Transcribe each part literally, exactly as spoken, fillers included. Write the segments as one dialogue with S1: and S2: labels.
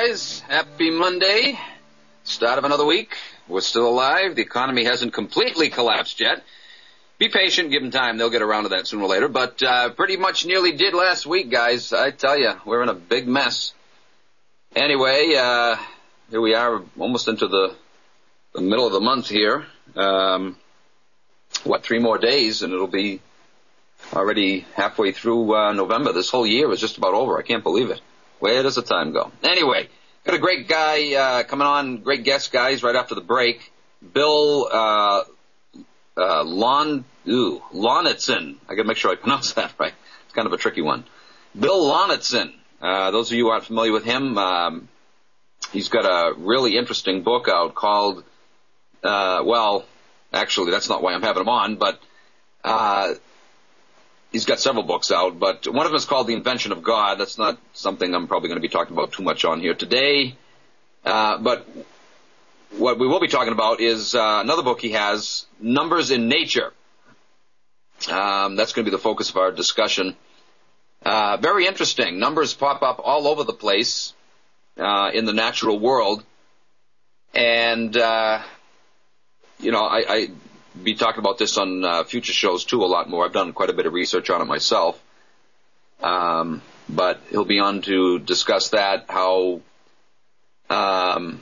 S1: guys. Happy Monday. Start of another week. We're still alive. The economy hasn't completely collapsed yet. Be patient. Give them time. They'll get around to that sooner or later. But uh, pretty much nearly did last week, guys. I tell you, we're in a big mess. Anyway, uh, here we are almost into the, the middle of the month here. Um, what, three more days and it'll be already halfway through uh, November. This whole year is just about over. I can't believe it. Where does the time go? Anyway, got a great guy uh, coming on, great guest, guys, right after the break. Bill uh, uh, Lon, ooh, Launitzen. I got to make sure I pronounce that right. It's kind of a tricky one. Bill Launitzen. Uh, those of you who aren't familiar with him, um, he's got a really interesting book out called, uh, well, actually, that's not why I'm having him on, but uh, he's got several books out, but one of them is called The Invention of God. That's not something I'm probably going to be talking about too much on here today. Uh, but what we will be talking about is uh, another book he has, Numbers in Nature. Um, that's going to be the focus of our discussion. Uh, very interesting. Numbers pop up all over the place uh, in the natural world. And, uh, you know, I... I be talking about this on uh, future shows, too, a lot more. I've done quite a bit of research on it myself. Um, but he'll be on to discuss that, how um,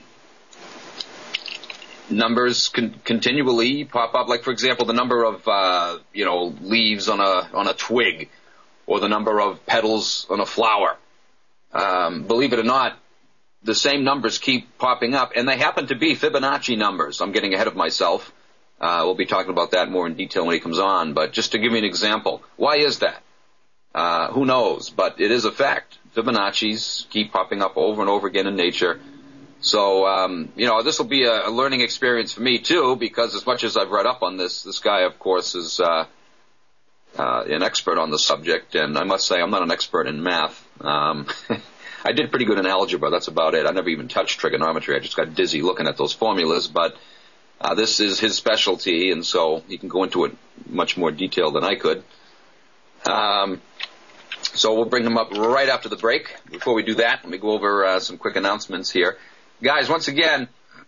S1: numbers con- continually pop up. Like, for example, the number of, uh, you know, leaves on a on a twig or the number of petals on a flower. Um, believe it or not, the same numbers keep popping up, and they happen to be Fibonacci numbers. I'm getting ahead of myself. Uh, we'll be talking about that more in detail when he comes on. But just to give you an example, why is that? Uh, who knows? But it is a fact. Fibonacci's keep popping up over and over again in nature. So, um, you know, this will be a, a learning experience for me, too, because as much as I've read up on this, this guy, of course, is uh, uh, an expert on the subject. And I must say, I'm not an expert in math. Um, I did pretty good in algebra. That's about it. I never even touched trigonometry. I just got dizzy looking at those formulas. But Uh, this is his specialty, and so he can go into it much more detail than I could. Um, so we'll bring him up right after the break. Before we do that, let me go over uh, some quick announcements here. Guys, once again,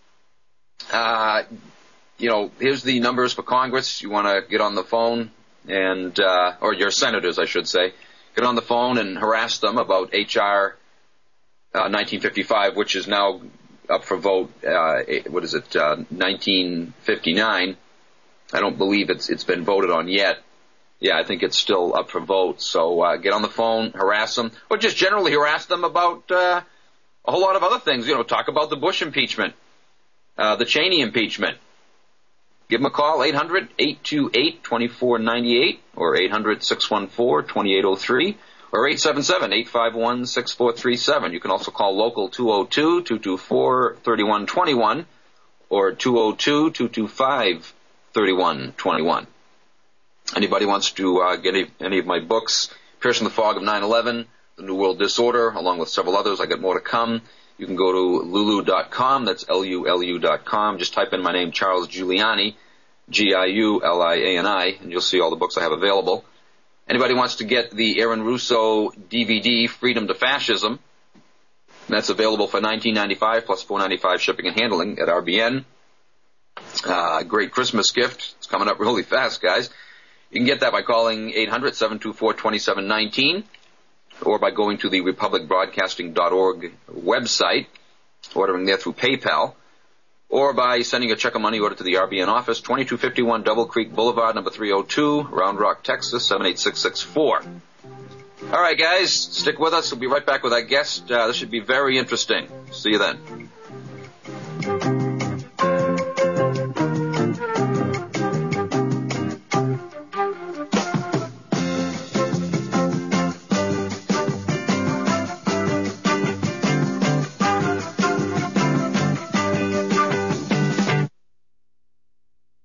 S1: uh, you know, here's the numbers for Congress. You want to get on the phone and, uh, or your senators, I should say, get on the phone and harass them about H R uh, nineteen fifty-five, which is now up for vote, uh, what is it, uh, nineteen fifty-nine. I don't believe it's it's been voted on yet. Yeah, I think it's still up for vote. So uh, get on the phone, harass them, or just generally harass them about uh, a whole lot of other things. You know, talk about the Bush impeachment, uh, the Cheney impeachment. Give them a call, eight hundred, eight two eight, two four nine eight, or eight hundred, six one four, two eight zero three. Or eight seven seven, eight five one, six four three seven. You can also call local two oh two, two two four, three one two one or two oh two, two two five, three one two one. Anybody wants to uh, get any, any of my books, Piercing the Fog of nine eleven, The New World Disorder, along with several others. I got more to come. You can go to lulu dot com. That's L U L U dot com. Just type in my name, Charles Giuliani, G I U L I A N I, and you'll see all the books I have available. Anybody wants to get the Aaron Russo D V D, Freedom to Fascism, that's available for nineteen ninety-five dollars plus four dollars and ninety-five cents shipping and handling at R B N. Uh, great Christmas gift. It's coming up really fast, guys. You can get that by calling eight hundred, seven two four, two seven one nine or by going to the republic broadcasting dot org website, ordering there through PayPal, or by sending a check or money order to the R B N office, twenty-two fifty-one Double Creek Boulevard, number three oh two, Round Rock, Texas, seven eight six six four. All right, guys, stick with us. We'll be right back with our guest. Uh, this should be very interesting. See you then.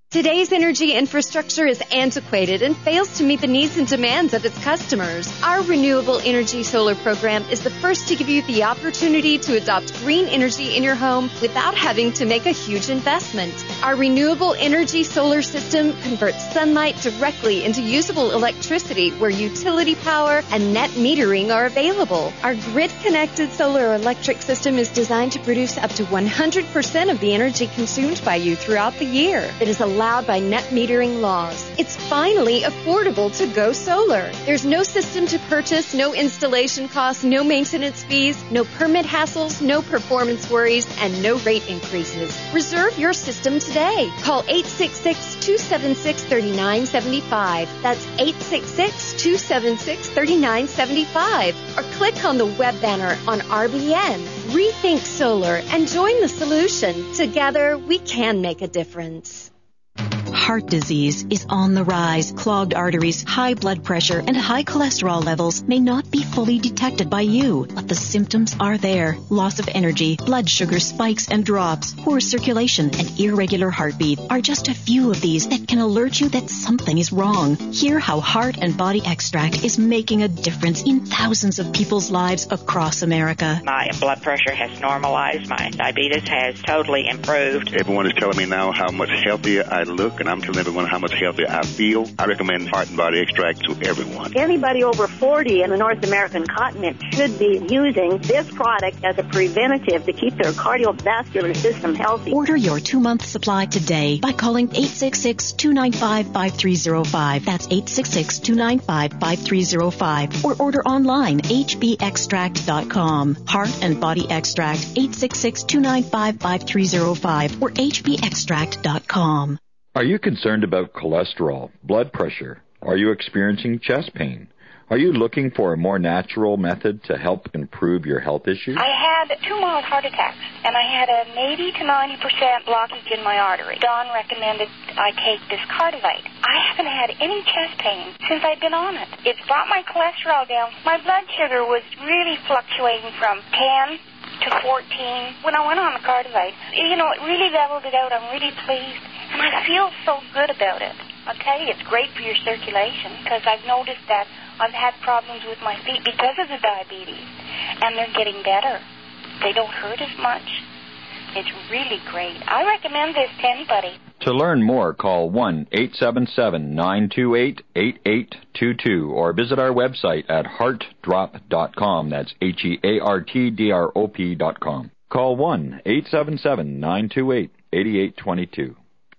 S2: Today's energy infrastructure is antiquated and fails to meet the needs and demands of its customers. Our Renewable Energy Solar program is the first to give you the opportunity to adopt green energy in your home without having to make a huge investment. Our Renewable Energy Solar system converts sunlight directly into usable electricity where utility power and net metering are available. Our grid-connected solar electric system is designed to produce up to one hundred percent of the energy consumed by you throughout the year. It is allowed by net metering laws. It's finally affordable to go solar. There's no system to purchase, no installation costs, no maintenance fees, no permit hassles, no performance worries, and no rate increases. Reserve your system today. Call eight six six, two seven six, three nine seven five. That's eight six six, two seven six, three nine seven five. Or click on the web banner on R B N. Rethink solar and join the solution. Together, we can make a difference.
S3: Heart disease is on the rise. Clogged arteries, high blood pressure, and high cholesterol levels may not be fully detected by you, but the symptoms are there. Loss of energy, blood sugar spikes and drops, poor circulation, and irregular heartbeat are just a few of these that can alert you that something is wrong. Hear how Heart and Body Extract is making a difference in thousands of people's lives across America.
S4: My blood pressure has normalized. My diabetes has totally improved.
S5: Everyone is telling me now how much healthier I look, and I'm telling everyone how much healthier I feel. I recommend Heart and Body Extract to everyone.
S6: Anybody over forty in the North American continent should be using this product as a preventative to keep their cardiovascular system healthy.
S3: Order your two-month supply today by calling eight six six, two nine five, five three zero five. That's eight six six, two nine five, five three zero five. Or order online, h b extract dot com. Heart and Body Extract, eight six six, two nine five, five three zero five or h b extract dot com.
S7: Are you concerned about cholesterol, blood pressure? Are you experiencing chest pain? Are you looking for a more natural method to help improve your health issues?
S8: I had two mild heart attacks, and I had an eighty to ninety percent blockage in my artery. Don recommended I take this Cardivite. I haven't had any chest pain since I've been on it. It's brought my cholesterol down. My blood sugar was really fluctuating from ten to fourteen. When I went on the Cardivite, you know, it really leveled it out. I'm really pleased. And I feel so good about it. I'll tell you, it's great for your circulation because I've noticed that I've had problems with my feet because of the diabetes, and they're getting better. They don't hurt as much. It's really great. I recommend this to anybody.
S7: To learn more, call one eight seven seven, nine two eight, eight eight two two or visit our website at heart drop dot com. That's H E A R T D R O P dot com. Call one eight seven seven, nine two eight, eight eight two two.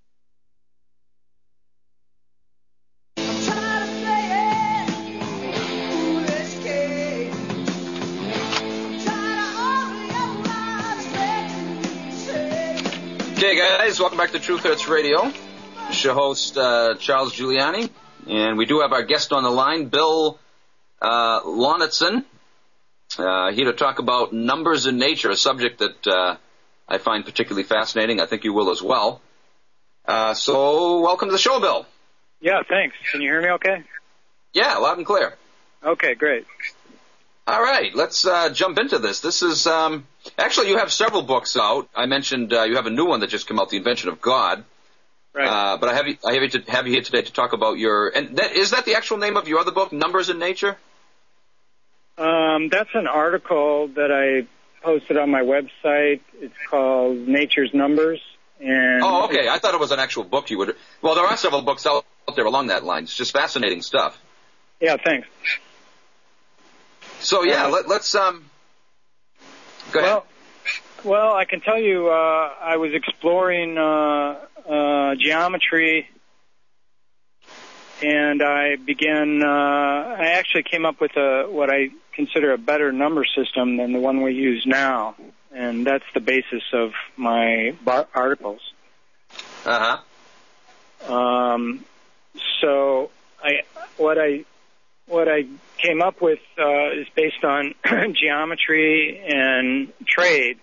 S1: Okay, guys, welcome back to Truth Hurts Radio. It's your host, uh, Charles Giuliani, and we do have our guest on the line, Bill uh, Launitzen, uh, here to talk about numbers in nature, a subject that uh, I find particularly fascinating. I think you will as well. Uh, so, welcome to the show, Bill.
S9: Yeah, thanks. Can you hear me okay?
S1: Yeah, loud and clear.
S9: Okay, great.
S1: All right, let's uh, jump into this. This is, um, actually, you have several books out. I mentioned uh, you have a new one that just came out, The Invention of God.
S9: Right.
S1: Uh, but I have you, I have you to have you here today to talk about your, and that, is that the actual name of your other book, Numbers in Nature?
S9: Um, that's an article that I posted on my website. It's called Nature's Numbers. And
S1: oh, okay. I thought it was an actual book you would. Well, there are several books out there along that line. It's just fascinating stuff.
S9: Yeah, thanks.
S1: So yeah, uh, let, let's um. Go ahead.
S9: Well, well, I can tell you, uh, I was exploring uh, uh, geometry, and I began. Uh, I actually came up with a what I consider a better number system than the one we use now, and that's the basis of my bar- articles.
S1: Uh huh.
S9: Um. So I what I what I came up with uh, is based on geometry and trade,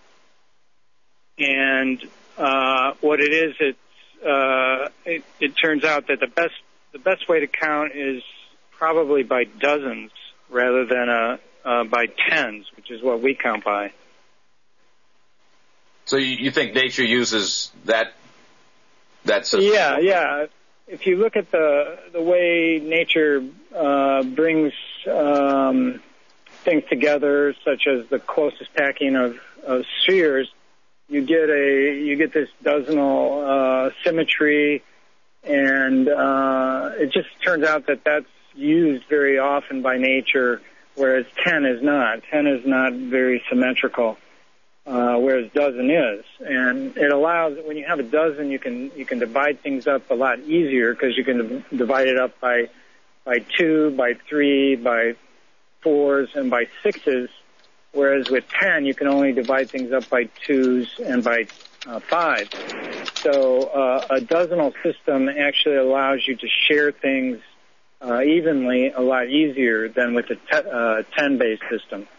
S9: and uh, what it is, it's uh, it, it turns out that the best the best way to count is probably by dozens rather than uh, uh, by tens, which is what we count by.
S1: So you, you think nature uses that That's a,
S9: yeah, yeah. If you look at the the way nature uh, brings um, things together, such as the closest packing of, of spheres, you get a you get this dozenal uh, symmetry, and uh, it just turns out that that's used very often by nature, whereas ten is not. Ten is not very symmetrical. Uh, whereas dozen is, and it allows, when you have a dozen, you can you can divide things up a lot easier because you can divide it up by by two, by three, by fours, and by sixes. Whereas with ten, you can only divide things up by twos and by uh, fives. So uh, a dozenal system actually allows you to share things uh, evenly a lot easier than with a te- uh, ten-based system.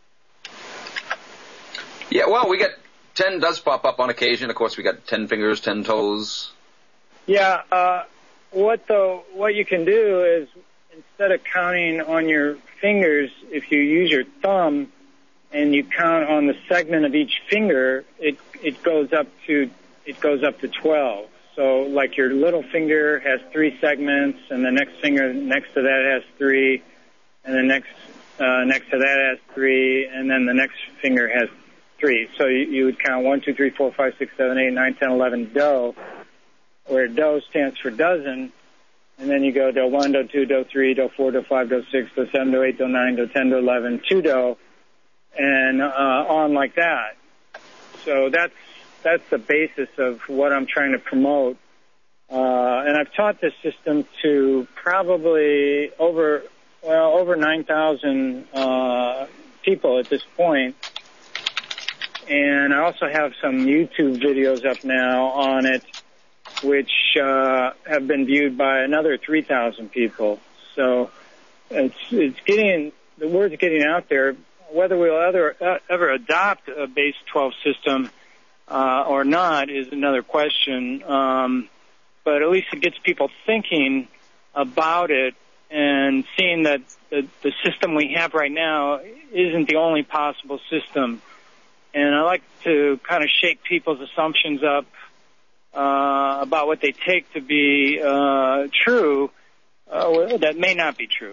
S1: Yeah, well, we get ten does pop up on occasion. Of course, we got ten fingers, ten toes.
S9: Yeah, uh, what the what you can do is instead of counting on your fingers, if you use your thumb and you count on the segment of each finger, it it goes up to it goes up to twelve. So, like your little finger has three segments, and the next finger next to that has three, and the next uh, next to that has three, and then the next finger has three. So you, you would count one, two, three, four, five, six, seven, eight, nine, ten, eleven, do, where do stands for dozen, and then you go do one, do two, do three, do four, do five, do six, do seven, do eight, do nine, do ten, do eleven, two do, and uh, on like that. So that's that's the basis of what I'm trying to promote. Uh, and I've taught this system to probably over well over nine thousand uh, people at this point. And I also have some YouTube videos up now on it, which uh, have been viewed by another three thousand people. So it's it's getting the word's getting out there. Whether we'll ever uh, ever adopt a base twelve system uh, or not is another question. Um, but at least it gets people thinking about it and seeing that the, the system we have right now isn't the only possible system. And I like to kind of shake people's assumptions up uh, about what they take to be uh, true uh, that may not be true.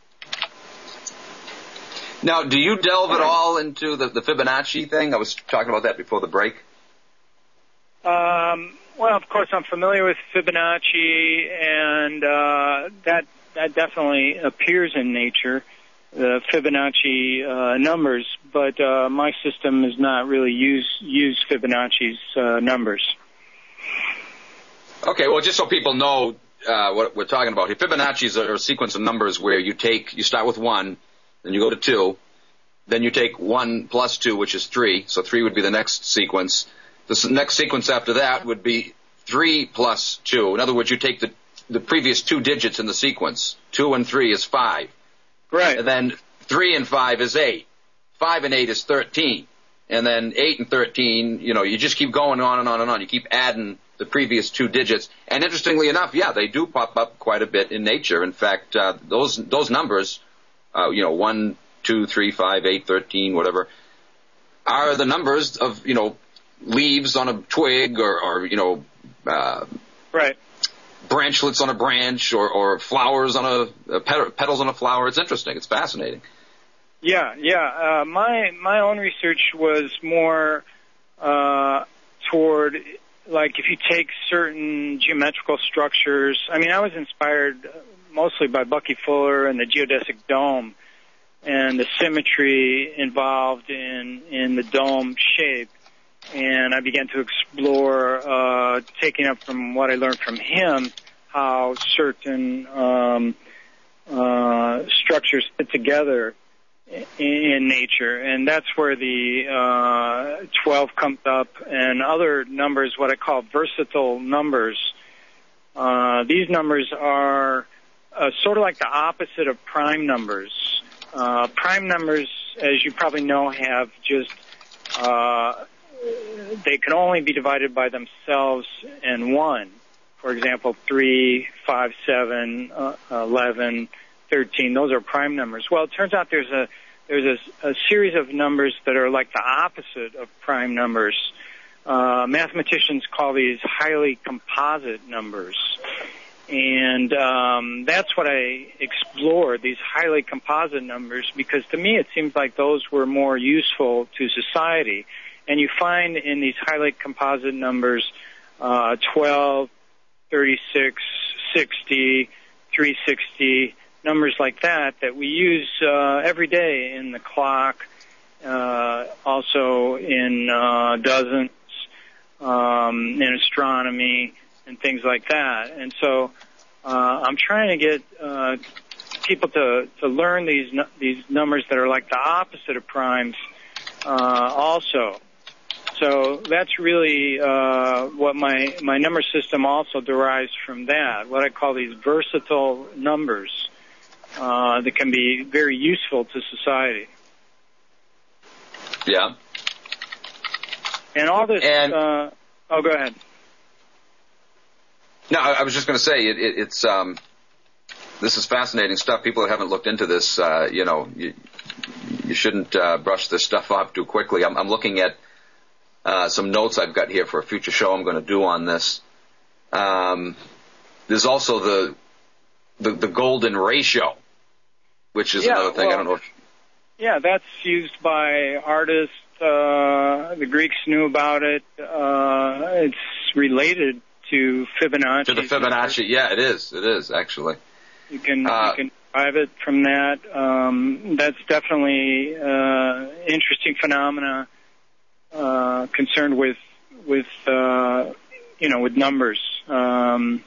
S1: Now, do you delve at all into the, the Fibonacci thing? I was talking about that before the break.
S9: Um, well, of course, I'm familiar with Fibonacci, and uh, that that definitely appears in nature. The Fibonacci uh, numbers, but uh, my system does not really use use Fibonacci's uh, numbers.
S1: Okay, well, just so people know uh, what we're talking about here, Fibonacci's are a sequence of numbers where you take, you start with one, then you go to two, then you take one plus two, which is three, so three would be the next sequence. The next sequence after that would be three plus two. In other words, you take the the previous two digits in the sequence. Two and three is five.
S9: Right.
S1: And then three and five is eight. Five and eight is thirteen. And then eight and thirteen, you know, you just keep going on and on and on. You keep adding the previous two digits. And interestingly enough, yeah, they do pop up quite a bit in nature. In fact, uh, those those numbers, uh, you know, one, two, three, five, eight, thirteen, whatever, are the numbers of, you know, leaves on a twig or, or you know, uh,
S9: right.
S1: branchlets on a branch or, or flowers on a, uh, petals on a flower. It's interesting. It's fascinating.
S9: Yeah, yeah. Uh, my my own research was more uh, toward, like, if you take certain geometrical structures. I mean, I was inspired mostly by Bucky Fuller and the geodesic dome and the symmetry involved in, in the dome shape. And I began to explore, uh, taking up from what I learned from him, how certain um, uh, structures fit together in nature, and that's where the uh, twelve comes up, and other numbers, what I call versatile numbers. Uh, these numbers are uh, sort of like the opposite of prime numbers. Uh, prime numbers, as you probably know, have just uh, they can only be divided by themselves and one. For example, three, five, seven, uh, eleven. thirteen, those are prime numbers. Well, it turns out there's a there's a, a series of numbers that are like the opposite of prime numbers. uh, mathematicians call these highly composite numbers. And um, that's what I explored, these highly composite numbers, because to me it seems like those were more useful to society. And you find in these highly composite numbers uh, twelve, thirty-six, sixty, three sixty, numbers like that that we use uh, every day in the clock, uh, also in uh, dozens, um, in astronomy, and things like that. And so uh, I'm trying to get uh, people to, to learn these these numbers that are like the opposite of primes uh, also. So that's really uh, what my, my number system also derives from that, what I call these versatile numbers uh, that can be very useful to society.
S1: Yeah.
S9: And all this...
S1: And,
S9: uh, oh, go ahead.
S1: No, I was just going to say it, it, it's um, this is fascinating stuff. People that haven't looked into this, uh, you know, you, you shouldn't uh, brush this stuff off too quickly. I'm, I'm looking at uh, some notes I've got here for a future show I'm going to do on this. Um, there's also the, the the golden ratio, which is
S9: yeah,
S1: another thing.
S9: Well,
S1: I don't know if.
S9: Yeah, that's used by artists. Uh, the Greeks knew about it. Uh, it's related to Fibonacci.
S1: To the Fibonacci, yeah, it is. It is, actually.
S9: You can
S1: uh,
S9: you can derive it from that. Um, that's definitely uh, interesting phenomena uh, concerned with with uh, you know with numbers. Um,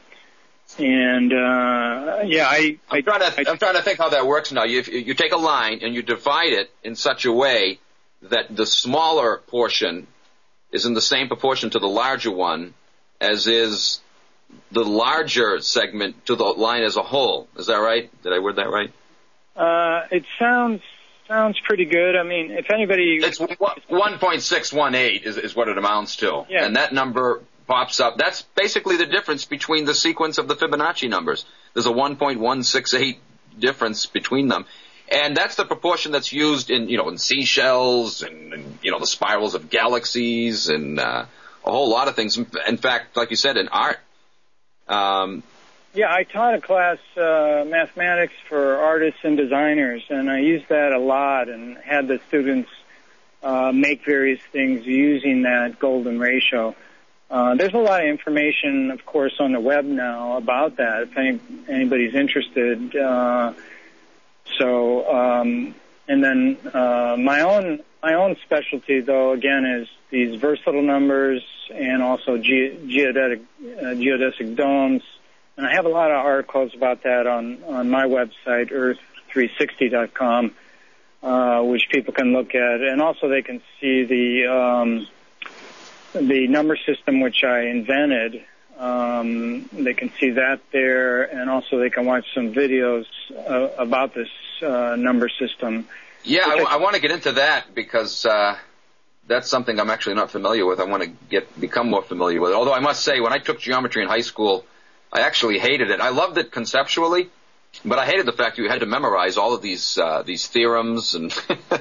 S9: and uh, yeah, I,
S1: I'm
S9: I
S1: trying to I, I'm trying to think how that works now. You you take a line and you divide it in such a way that the smaller portion is in the same proportion to the larger one as is the larger segment to the line as a whole. Is that right? Did I word that right?
S9: Uh, it sounds sounds pretty good. I mean, if anybody...
S1: It's one point six one eight is, is what it amounts to.
S9: Yeah.
S1: And that number pops up. That's basically the difference between the sequence of the Fibonacci numbers. There's a one point one six eight difference between them. And that's the proportion that's used in, you know, in seashells and, and you know, the spirals of galaxies and uh, a whole lot of things. In fact, like you said, in art. Um,
S9: yeah, I taught a class, uh, mathematics for artists and designers, and I used that a lot and had the students uh, make various things using that golden ratio. Uh, there's a lot of information, of course, on the web now about that, if any, anybody's interested. Uh, so, um, and then uh, my own my own specialty, though, again, is these versatile numbers and also ge- geodetic uh, geodesic domes. And I have a lot of articles about that on, on my website, earth three sixty dot com, uh, which people can look at. And also they can see the um, the number system which I invented. Um, they can see that there, and also they can watch some videos uh, about this uh, number system.
S1: Yeah, I, I want to get into that because uh, that's something I'm actually not familiar with. I want to get become more familiar with it. Although I must say, when I took geometry in high school, I actually hated it. I loved it conceptually, but I hated the fact you had to memorize all of these uh, these theorems and.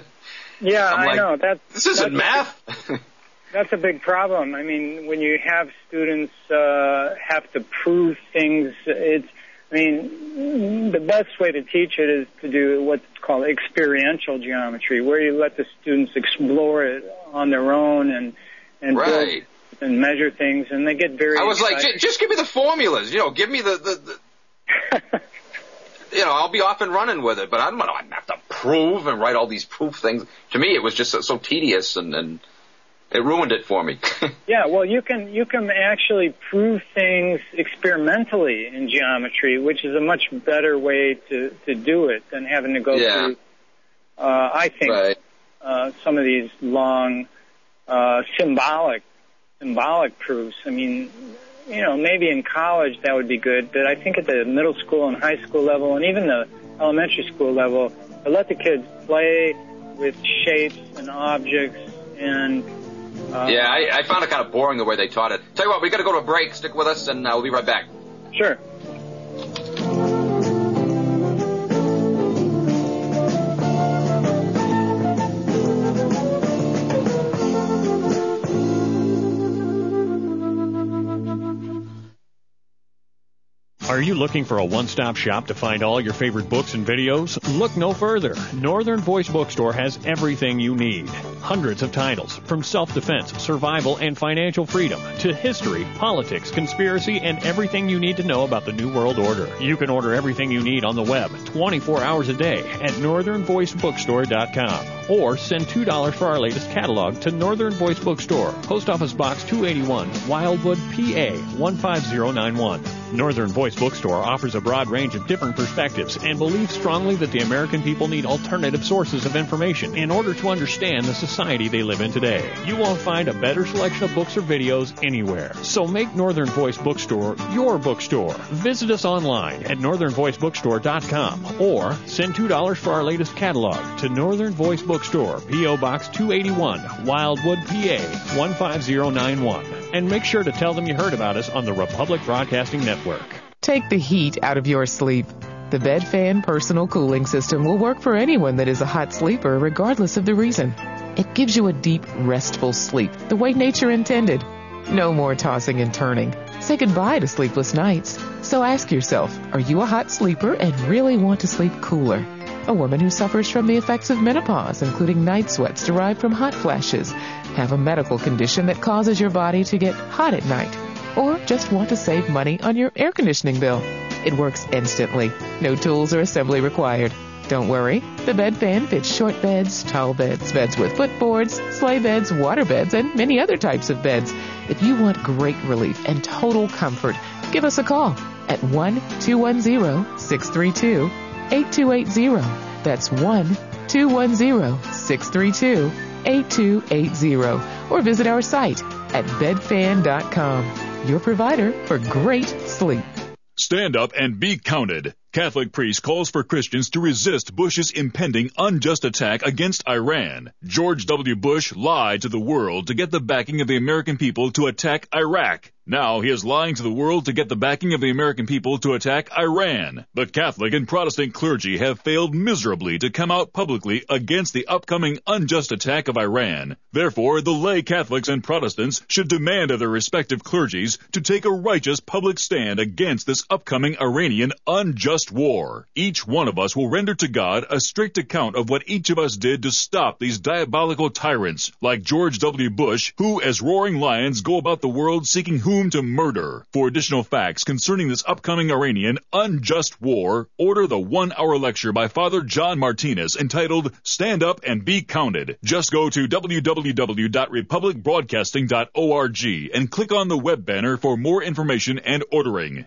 S9: Yeah,
S1: I'm
S9: I
S1: like,
S9: know that.
S1: This isn't math.
S9: That's a big problem. I mean, when you have students uh, have to prove things, it's, I mean, the best way to teach it is to do what's called experiential geometry, where you let the students explore it on their own and, and
S1: right.
S9: build and measure things, and they get very
S1: I was
S9: excited.
S1: like, just give me the formulas, you know, give me the, the, the you know, I'll be off and running with it, but I don't, I don't have to prove and write all these proof things. To me, it was just so, so tedious and, and it ruined it for me.
S9: Yeah, well, you can you can actually prove things experimentally in geometry, which is a much better way to, to do it than having to go
S1: yeah.
S9: through, uh, I think,
S1: right.
S9: uh, some of these long uh, symbolic symbolic proofs. I mean, you know, maybe in college that would be good, but I think at the middle school and high school level and even the elementary school level, to let the kids play with shapes and objects and Uh,
S1: yeah, I, I found it kind of boring the way they taught it. Tell you what, we got to go to a break. Stick with us, and uh, we'll be right back.
S9: Sure.
S10: Are you looking for a one-stop shop to find all your favorite books and videos? Look no further. Northern Voice Bookstore has everything you need. Hundreds of titles, from self-defense, survival, and financial freedom, to history, politics, conspiracy, and everything you need to know about the New World Order. You can order everything you need on the web twenty-four hours a day at northern voice bookstore dot com. Or send two dollars for our latest catalog to Northern Voice Bookstore, Post Office Box two eighty-one, Wildwood, P A one five zero nine one. Northern Voice Bookstore offers a broad range of different perspectives and believes strongly that the American people need alternative sources of information in order to understand the society they live in today. You won't find a better selection of books or videos anywhere. So make Northern Voice Bookstore your bookstore. Visit us online at northern voice bookstore dot com or send two dollars for our latest catalog to Northern Voice Bookstore, P O Box two eighty-one, Wildwood, P A one five zero nine one. And make sure to tell them you heard about us on the Republic Broadcasting Network.
S11: Take the heat out of your sleep. The Bed Fan Personal Cooling System will work for anyone that is a hot sleeper, regardless of the reason. It gives you a deep, restful sleep, the way nature intended. No more tossing and turning. Say goodbye to sleepless nights. So ask yourself, are you a hot sleeper and really want to sleep cooler? A woman who suffers from the effects of menopause, including night sweats derived from hot flashes, have a medical condition that causes your body to get hot at night, or just want to save money on your air conditioning bill. It works instantly. No tools or assembly required. Don't worry. The Bed Fan fits short beds, tall beds, beds with footboards, sleigh beds, water beds, and many other types of beds. If you want great relief and total comfort, give us a call at one two one zero, six three two, eight two eight zero. That's one two one zero, six three two, eight two eight zero. Or visit our site at bed fan dot com. Your provider for great sleep.
S12: Stand up and be counted. Catholic priest calls for Christians to resist Bush's impending unjust attack against Iran. George W. Bush lied to the world to get the backing of the American people to attack Iraq. Now he is lying to the world to get the backing of the American people to attack Iran. But Catholic and Protestant clergy have failed miserably to come out publicly against the upcoming unjust attack of Iran. Therefore, the lay Catholics and Protestants should demand of their respective clergies to take a righteous public stand against this upcoming Iranian unjust war. Each one of us will render to God a strict account of what each of us did to stop these diabolical tyrants, like George W. Bush, who as roaring lions go about the world seeking whom to murder. For additional facts concerning this upcoming Iranian unjust war, order the one-hour lecture by Father John Martinez entitled Stand Up and Be Counted. Just go to w w w dot republic broadcasting dot org and click on the web banner for more information and ordering.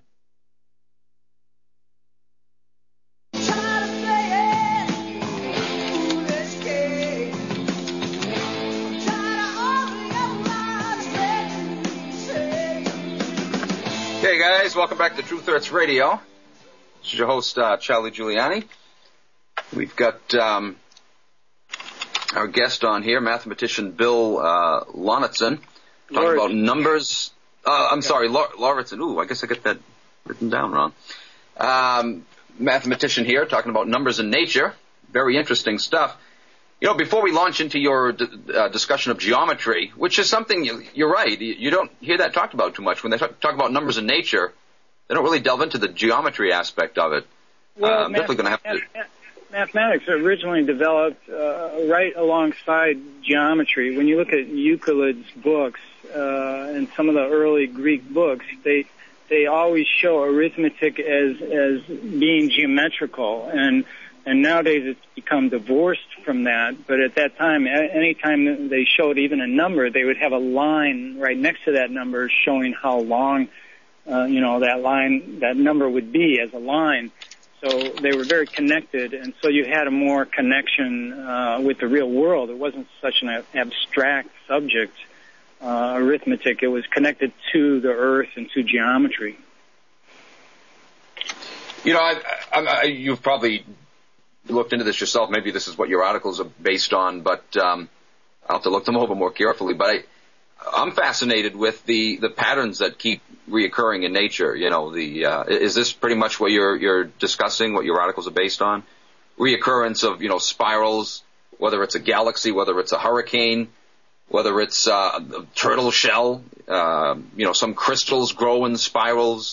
S1: Hey guys, welcome back to Truth Hurts Radio. This is your host, uh, Charlie Giuliani. We've got um, our guest on here, mathematician Bill uh, Lauritsen, talking Lauritsen. about numbers. Uh, I'm sorry, Lauritsen. Ooh, I guess I got that written down wrong. Um, mathematician here, talking about numbers in nature. Very interesting stuff. You know, before we launch into your d- uh, discussion of geometry, which is something, you, you're right, you, you don't hear that talked about too much. When they talk, talk about numbers in nature, they don't really delve into the geometry aspect of it.
S9: Well,
S1: uh, I'm
S9: math-
S1: definitely going to have to...
S9: Mathematics originally developed uh, right alongside geometry. When you look at Euclid's books uh, and some of the early Greek books, they they always show arithmetic as as being geometrical, and and nowadays it's become divorced from that. But at that time, any time they showed even a number, they would have a line right next to that number showing how long, uh, you know, that line, that number would be as a line. So they were very connected, and so you had a more connection uh, with the real world. It wasn't such an abstract subject, uh, arithmetic. It was connected to the earth and to geometry.
S1: You know, I, I, I, you've probably looked into this yourself. Maybe this is what your articles are based on, but um, I'll have to look them over more carefully. But I, I'm fascinated with the, the patterns that keep reoccurring in nature. You know, the uh, is this pretty much what you're you're discussing? What your articles are based on? Reoccurrence of you know spirals, whether it's a galaxy, whether it's a hurricane, whether it's uh, a turtle shell. Uh, you know, some crystals grow in spirals.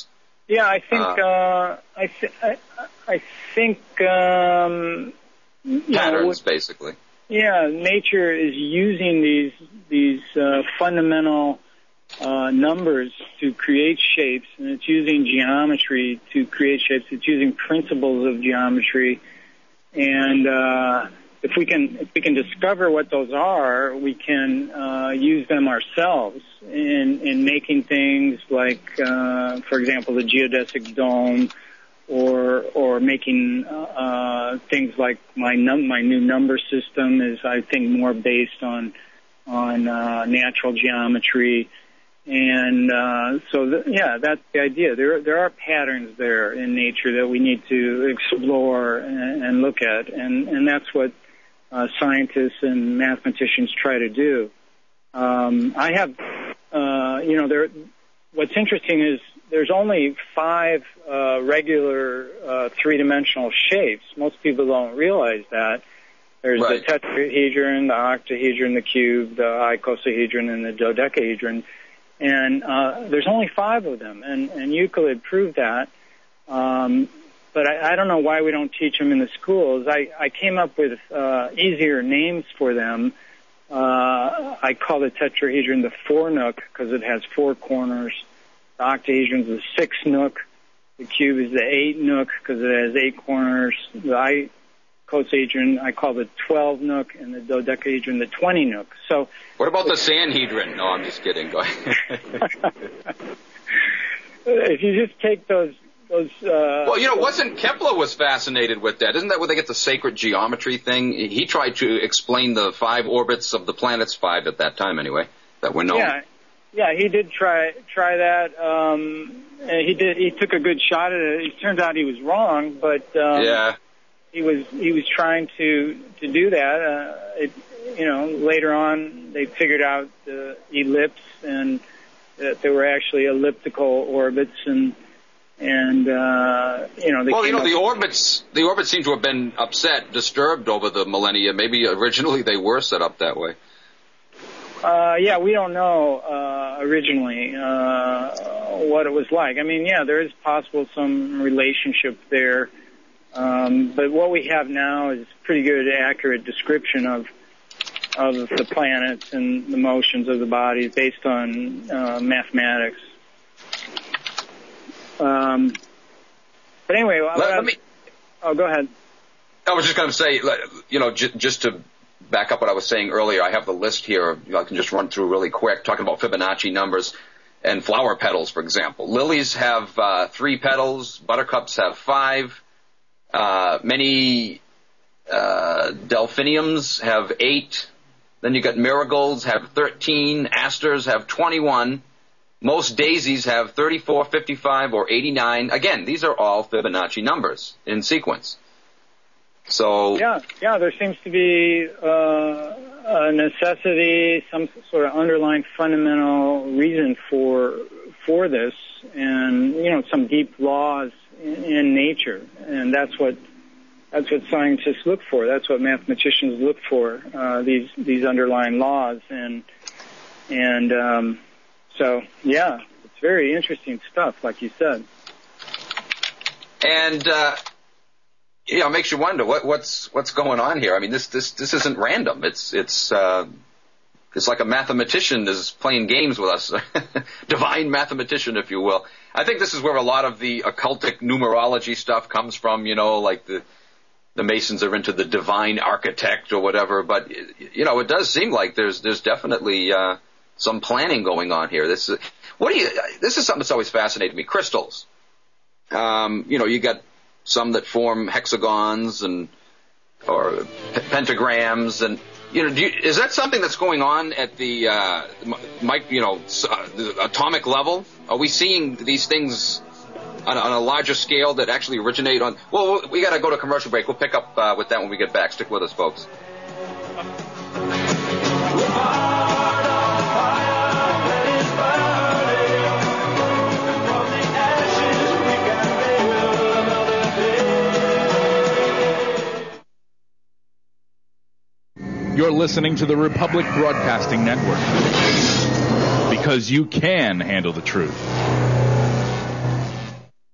S9: Yeah, I think
S1: Uh,
S9: uh, I, th- I I think um, you
S1: patterns,
S9: know,
S1: basically.
S9: Yeah, nature is using these these uh, fundamental uh, numbers to create shapes, and it's using geometry to create shapes. It's using principles of geometry, and uh, if we can if we can discover what those are, we can uh, use them ourselves in in making things like, uh, for example, the geodesic dome. Or, or making uh, things like my num- my new number system is, I think, more based on on uh, natural geometry, and uh, so th- yeah, that's the idea. There there are patterns there in nature that we need to explore and, and look at, and and that's what uh, scientists and mathematicians try to do. Um, I have, uh, you know, there. What's interesting is there's only five uh, regular uh, three-dimensional shapes. Most people don't realize that. There's
S1: right.
S9: the tetrahedron, the octahedron, the cube, the icosahedron, and the dodecahedron. And uh, there's only five of them, and, and Euclid proved that. Um, but I, I don't know why we don't teach them in the schools. I, I came up with uh, easier names for them. Uh, I call the tetrahedron the four-nook because it has four corners. The octahedron is the six-nook. The cube is the eight-nook because it has eight corners. The icosahedron I call the twelve-nook, and the dodecahedron the twenty-nook. So,
S1: what about the sanhedron? No, I'm just kidding. Go ahead.
S9: If you just take those those. Uh,
S1: well, you know, wasn't Kepler was fascinated with that? Isn't that where they get the sacred geometry thing? He tried to explain the five orbits of the planets, five at that time anyway, that were known.
S9: Yeah, yeah, he did try try that. Um, and he did. He took a good shot at it. It turns out he was wrong, but um,
S1: yeah,
S9: he was he was trying to to do that. Uh, it, you know, later on they figured out the ellipse and that there were actually elliptical orbits and. And, uh, you know, they
S1: well, you know,
S9: up-
S1: the orbits, the orbits seem to have been upset, disturbed over the millennia. Maybe originally they were set up that way.
S9: Uh, yeah, we don't know, uh, originally, uh, what it was like. I mean, yeah, there is possible some relationship there. Um, but what we have now is pretty good, accurate description of, of the planets and the motions of the bodies based on, uh, mathematics. Um, but anyway,
S1: let, let me.
S9: Oh, go ahead.
S1: I was just going to say, you know, j- just to back up what I was saying earlier, I have the list here. I can just run through really quick, talking about Fibonacci numbers and flower petals, for example. Lilies have uh, three petals. Buttercups have five. Uh, many uh, delphiniums have eight. Then you got marigolds have thirteen. Asters have twenty-one. Most daisies have thirty-four, fifty-five, or eighty-nine. Again, these are all Fibonacci numbers in sequence. So
S9: yeah, yeah, there seems to be uh, a necessity, some sort of underlying fundamental reason for for this, and you know, some deep laws in, in nature, and that's what that's what scientists look for. That's what mathematicians look for. Uh, these these underlying laws, and and. Um, So, yeah, it's very interesting stuff, like you said.
S1: And, uh, you know, it makes you wonder what, what's what's going on here. I mean, this this this isn't random. It's it's uh, it's like a mathematician is playing games with us, divine mathematician, if you will. I think this is where a lot of the occultic numerology stuff comes from. You know, like the the Masons are into the divine architect or whatever. But you know, it does seem like there's there's definitely uh, some planning going on here. This is, what do you, this is something that's always fascinated me. Crystals. Um, you know, you got some that form hexagons and, or p- pentagrams and, you know, do you, is that something that's going on at the, uh, mic, you know, uh, the atomic level? Are we seeing these things on, on a larger scale that actually originate on, well, we gotta go to commercial break. We'll pick up, uh, with that when we get back. Stick with us, folks.
S13: You're listening to the Republic Broadcasting Network, because you can handle the truth.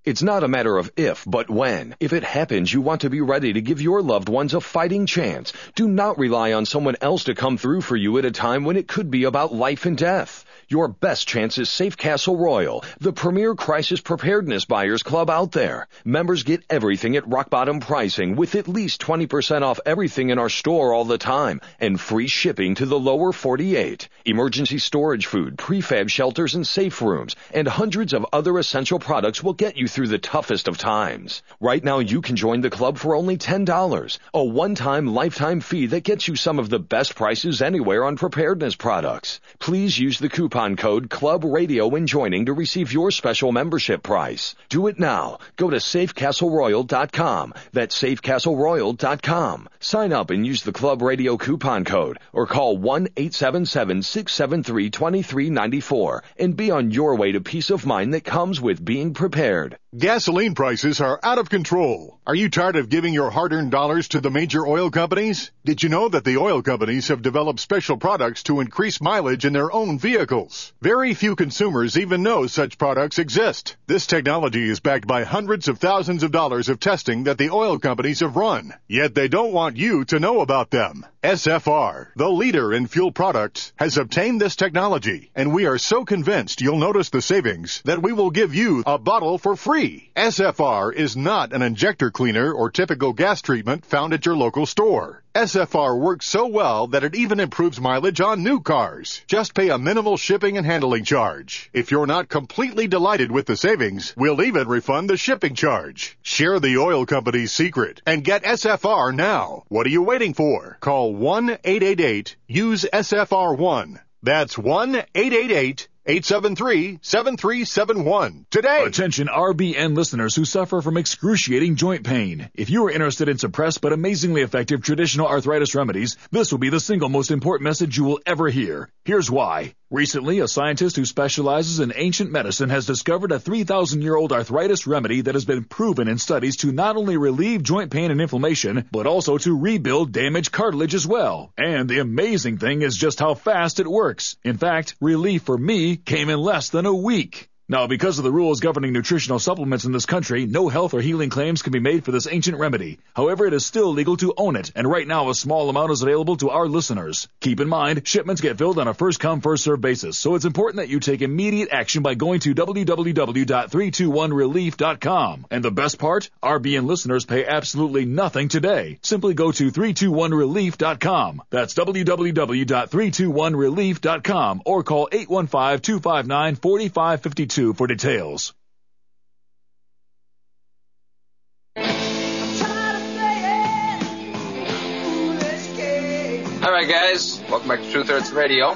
S14: It's not a matter of if, but when. If it happens, you want to be ready to give your loved ones a fighting chance. Do not rely on someone else to come through for you at a time when it could be about life and death. Your best chance is Safe Castle Royal, the premier crisis preparedness buyers club out there. Members get everything at rock bottom pricing with at least twenty percent off everything in our store all the time and free shipping to the lower forty-eight. Emergency storage food, prefab shelters and safe rooms, and hundreds of other essential products will get you through the toughest of times. Right now you can join the club for only ten dollars, a one-time lifetime fee that gets you some of the best prices anywhere on preparedness products. Please use the coupon code Club Radio when joining to receive your special membership price. Do it now. Go to safe castle royal dot com. That's safe castle royal dot com. Sign up and use the Club Radio coupon code or call one eight seven seven, six seven three, two three nine four and be on your way to peace of mind that comes with being prepared.
S15: Gasoline prices are out of control. Are you tired of giving your hard-earned dollars to the major oil companies? Did you know that the oil companies have developed special products to increase mileage in their own vehicles? Very few consumers even know such products exist. This technology is backed by hundreds of thousands of dollars of testing that the oil companies have run. Yet they don't want you to know about them. S F R, the leader in fuel products, has obtained this technology, and we are so convinced you'll notice the savings that we will give you a bottle for free. S F R is not an injector cleaner or typical gas treatment found at your local store. S F R works so well that it even improves mileage on new cars. Just pay a minimal shipping and handling charge. If you're not completely delighted with the savings, we'll even refund the shipping charge. Share the oil company's secret and get S F R now. What are you waiting for? Call one eight eight eight, use S F R one. That's one eight eight eight, eight seven three, seven three seven one today.
S12: Attention R B N listeners who suffer from excruciating joint pain. If you are interested in suppressed but amazingly effective traditional arthritis remedies, this will be the single most important message you will ever hear. Here's why. Recently, a scientist who specializes in ancient medicine has discovered a three thousand year old arthritis remedy that has been proven in studies to not only relieve joint pain and inflammation, but also to rebuild damaged cartilage as well. And the amazing thing is just how fast it works. In fact, relief for me came in less than a week. Now, because of the rules governing nutritional supplements in this country, no health or healing claims can be made for this ancient remedy. However, it is still legal to own it, and right now a small amount is available to our listeners. Keep in mind, shipments get filled on a first-come, first-served basis, so it's important that you take immediate action by going to w w w dot three two one relief dot com. And the best part? R B N listeners pay absolutely nothing today. Simply go to three two one relief dot com. That's w w w dot three two one relief dot com or call eight one five, two five nine, four five five two for details.
S1: All right, guys. Welcome back to Truth Hurts Radio.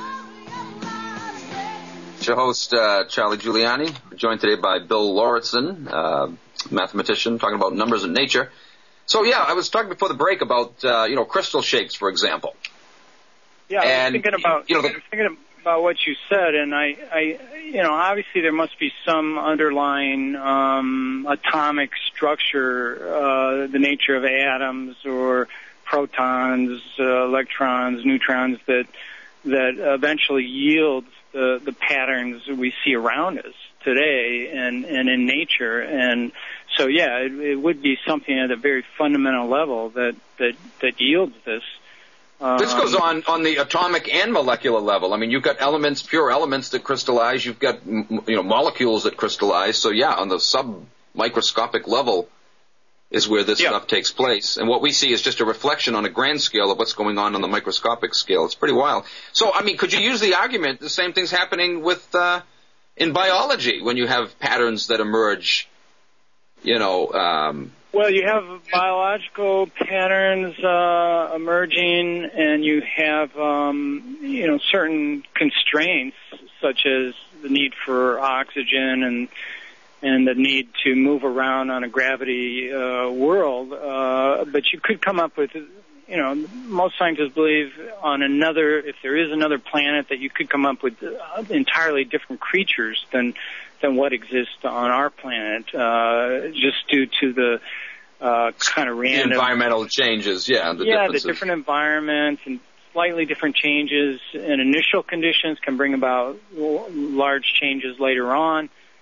S1: It's your host, uh, Charlie Giuliani. We're joined today by Bill Lauritsen, uh, mathematician, talking about numbers in nature. So, yeah, I was talking before the break about, uh, you know, crystal shapes, for example.
S9: Yeah, I was
S1: and,
S9: thinking about,
S1: you know, the,
S9: I was thinking about what you said, and I, I, you know, obviously there must be some underlying um, atomic structure, uh, the nature of atoms or protons, uh, electrons, neutrons that that eventually yields the, the patterns we see around us today and, and in nature. And so, yeah, it, it would be something at a very fundamental level that, that, that yields this. Um,
S1: this goes on on the atomic and molecular level. I mean, you've got elements, pure elements that crystallize. You've got, you know, molecules that crystallize. So, yeah, on the sub-microscopic level is where this yeah. stuff takes place. And what we see is just a reflection on a grand scale of what's going on on the microscopic scale. It's pretty wild. So, I mean, could you use the argument the same thing's happening with uh, in biology when you have patterns that emerge, you know, um,
S9: well, you have biological patterns uh, emerging, and you have, um, you know, certain constraints such as the need for oxygen and and the need to move around on a gravity uh, world. Uh, but you could come up with, you know, most scientists believe on another, if there is another planet, that you could come up with entirely different creatures than than what exists on our planet, uh, just due to the uh, kind of random...
S1: The environmental changes, yeah. The
S9: yeah, the different environments and slightly different changes in initial conditions can bring about large changes later on.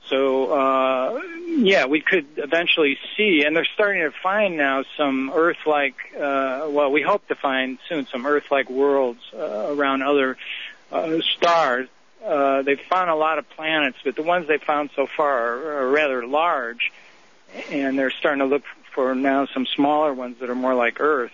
S9: So, uh, yeah, we could eventually see, and they're starting to find now some Earth-like, uh, well, we hope to find soon some Earth-like worlds uh, around other uh, stars. Uh, they've found a lot of planets, but the ones they found so far are, are rather large, and they're starting to look for now some smaller ones that are more like Earth.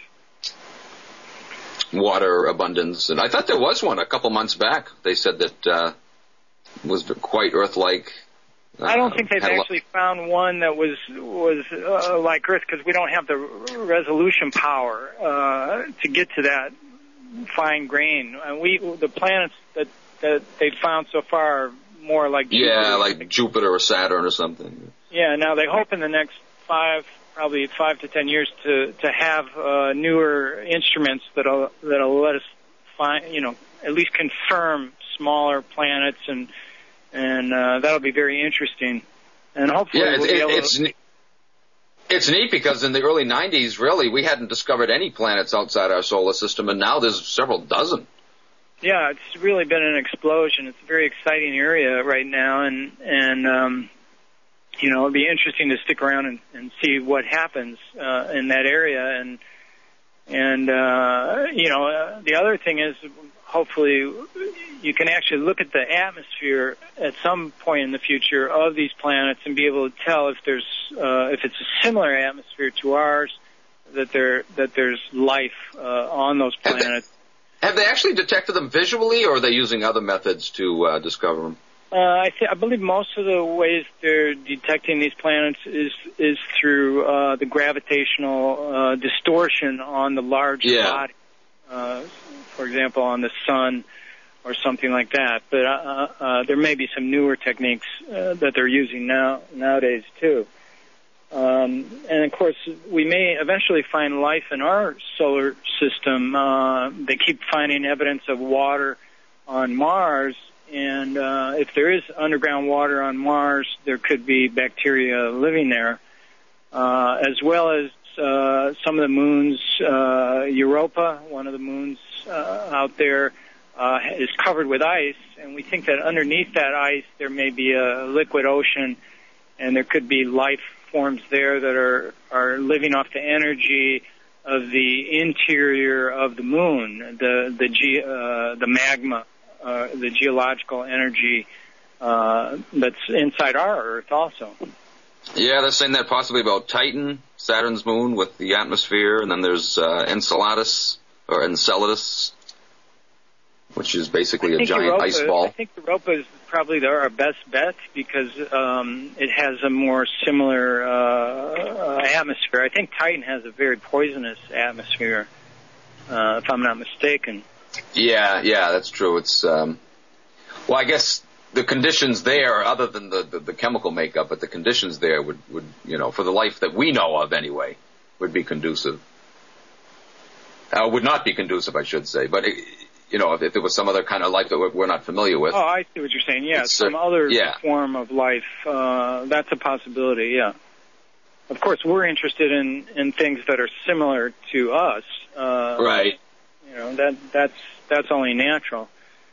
S1: Water abundance, and I thought there was one a couple months back. They said that uh, was quite Earth-like. Uh,
S9: I don't think they've actually found one that was was uh, like Earth, because we don't have the resolution power uh, to get to that fine grain. And we the planets that that they've found so far are more like Jupiter.
S1: Yeah, like Jupiter or Saturn or something.
S9: Yeah. Now they hope in the next five, probably five to ten years, to to have uh, newer instruments that'll that'll let us find, you know, at least confirm smaller planets and. And uh, that'll be very interesting. And hopefully
S1: yeah,
S9: we'll
S1: it,
S9: be able
S1: it's,
S9: to...
S1: It's neat because in the early nineties, really, we hadn't discovered any planets outside our solar system, and now there's several dozen.
S9: Yeah, it's really been an explosion. It's a very exciting area right now, and, and um, you know, it'll be interesting to stick around and, and see what happens uh, in that area. And, and uh, you know, uh, the other thing is... hopefully you can actually look at the atmosphere at some point in the future of these planets and be able to tell if there's uh, if it's a similar atmosphere to ours, that there that there's life uh, on those planets.
S1: Have they, have they actually detected them visually, or are they using other methods to uh, discover them?
S9: Uh, I, th- I believe most of the ways they're detecting these planets is is through uh, the gravitational uh, distortion on the large
S1: yeah.
S9: body. Uh, for example, on the sun or something like that. But uh, uh, there may be some newer techniques uh, that they're using now nowadays too. Um, and of course, we may eventually find life in our solar system. Uh, they keep finding evidence of water on Mars, and uh, if there is underground water on Mars, there could be bacteria living there, uh, as well as uh, some of the moons. Uh, Europa, one of the moons uh, out there, uh, is covered with ice, and we think that underneath that ice there may be a liquid ocean, and there could be life forms there that are, are living off the energy of the interior of the moon, the the ge, uh, the magma, uh, the geological energy uh, that's inside our Earth also.
S1: Yeah, they're saying that possibly about Titan, Saturn's moon, with the atmosphere, and then there's uh, Enceladus, or Enceladus, which is basically a giant
S9: Europa,
S1: ice ball.
S9: I think Europa is probably the, our best bet because um, it has a more similar uh, atmosphere. I think Titan has a very poisonous atmosphere, uh, if I'm not mistaken.
S1: Yeah, yeah, that's true. It's um, well, I guess the conditions there, other than the, the, the chemical makeup, but the conditions there would, would, you know, for the life that we know of anyway, would be conducive. Uh, would not be conducive, I should say. But, it, you know, if, if there was some other kind of life that we're, we're not familiar with.
S9: Oh, I see what you're saying. Yeah, some
S1: uh,
S9: other
S1: yeah.
S9: form of life. Uh, that's a possibility, yeah. Of course, we're interested in, in things that are similar to us. Uh,
S1: right.
S9: You know, that that's that's only natural.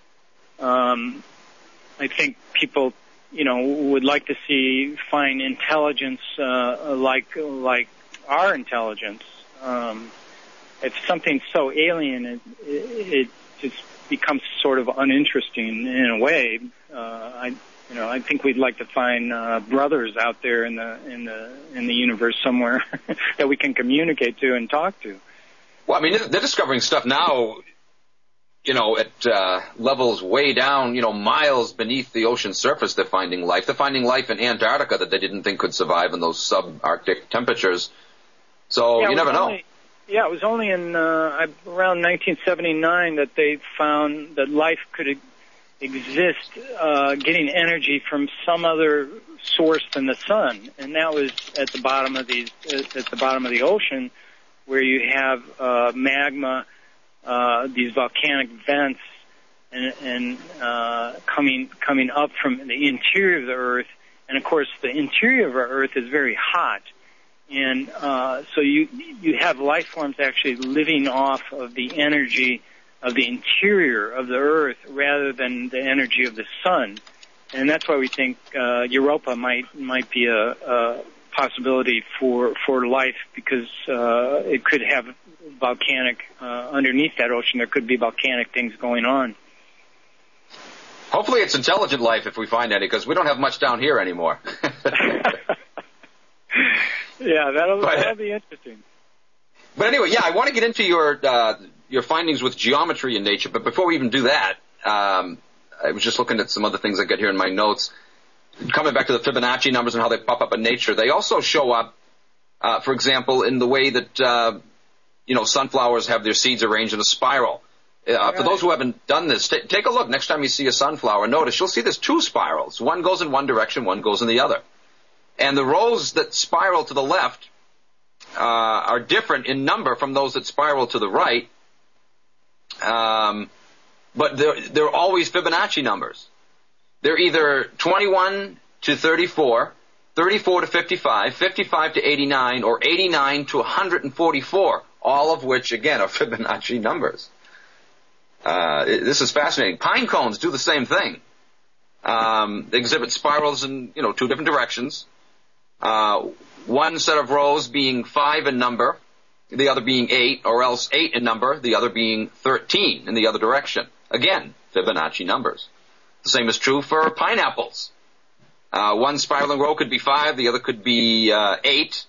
S9: Um, I think people, you know, would like to see find intelligence uh, like like our intelligence. Um, if something's so alien, it, it, it just becomes sort of uninteresting in a way. Uh, I, you know, I think we'd like to find uh, brothers out there in the in the in the universe somewhere that we can communicate to and talk to.
S1: Well, I mean, they're discovering stuff now, you know, at uh, levels way down, you know, miles beneath the ocean surface. They're finding life. They're finding life in Antarctica that they didn't think could survive in those subarctic temperatures. So
S9: yeah,
S1: you never know.
S9: Only, yeah, it was only in uh, around nineteen seventy-nine that they found that life could e- exist, uh, getting energy from some other source than the sun, and that was at the bottom of these at the bottom of the ocean, where you have uh, magma. Uh, these volcanic vents and, and uh, coming coming up from the interior of the Earth, and of course the interior of our Earth is very hot, and uh, so you you have life forms actually living off of the energy of the interior of the Earth rather than the energy of the sun, and that's why we think uh, Europa might might be a, a possibility for for life, because uh, it could have volcanic uh, underneath that ocean. There could be volcanic things going on.
S1: Hopefully, it's intelligent life if we find any, because we don't have much down here anymore.
S9: Yeah, that'll,
S1: but,
S9: that'll be interesting.
S1: But anyway, yeah, I want to get into your uh, your findings with geometry in nature. But before we even do that, um, I was just looking at some other things I got here in my notes. Coming back to the Fibonacci numbers and how they pop up in nature, they also show up, uh, for example, in the way that uh, you know sunflowers have their seeds arranged in a spiral. Uh, right. For those who haven't done this, t- take a look. Next time you see a sunflower, notice you'll see there's two spirals. One goes in one direction, one goes in the other. And the rows that spiral to the left uh, are different in number from those that spiral to the right, um, but they're, they're always Fibonacci numbers. They're either twenty-one to thirty-four, thirty-four to fifty-five, fifty-five to eighty-nine, or eighty-nine to one hundred forty-four, all of which, again, are Fibonacci numbers. Uh, this is fascinating. Pine cones do the same thing. Um, they exhibit spirals in, you know, two different directions. Uh, one set of rows being five in number, the other being eight, or else eight in number, the other being thirteen in the other direction. Again, Fibonacci numbers. The same is true for pineapples. Uh, one spiraling row could be five, the other could be uh, eight.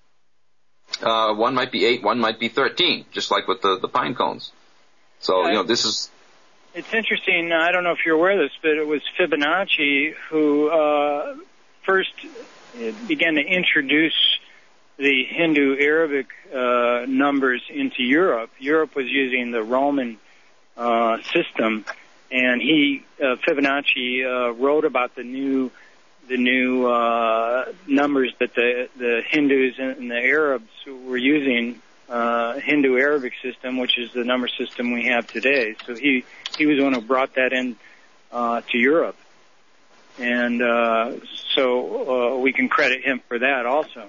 S1: Uh, one might be eight, one might be thirteen, just like with the, the pine cones. So, you know, this is...
S9: It's interesting. I don't know if you're aware of this, but it was Fibonacci who uh, first began to introduce the Hindu-Arabic uh, numbers into Europe. Europe was using the Roman uh, system, and he, uh, Fibonacci, uh, wrote about the new the new uh, numbers that the the Hindus and the Arabs were using. Uh, Hindu-Arabic system, which is the number system we have today. So he, he was the one who brought that in uh, to Europe. And uh, so uh, we can credit him for that also.